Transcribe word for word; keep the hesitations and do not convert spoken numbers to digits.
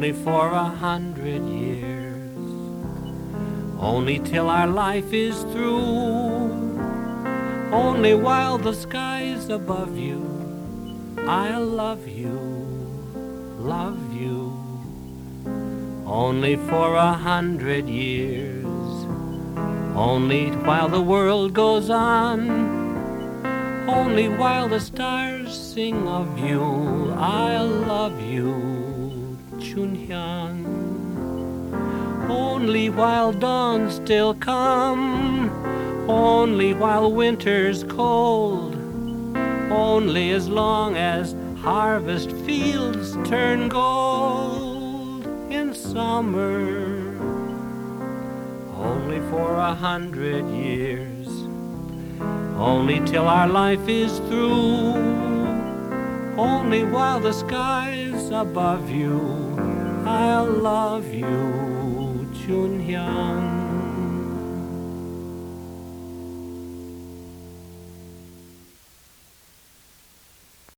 only for a hundred years, only till our life is through, only while the sky's above you, I'll love you, love you, only for a hundred years, only while the world goes on, only while the stars sing of you, I'll love you, Chunhyang. Only while dawns still come, only while winter's cold, only as long as harvest fields turn gold in summer, only for a hundred years, only till our life is through, only while the sky's above you, I'll love you, Chunhyang.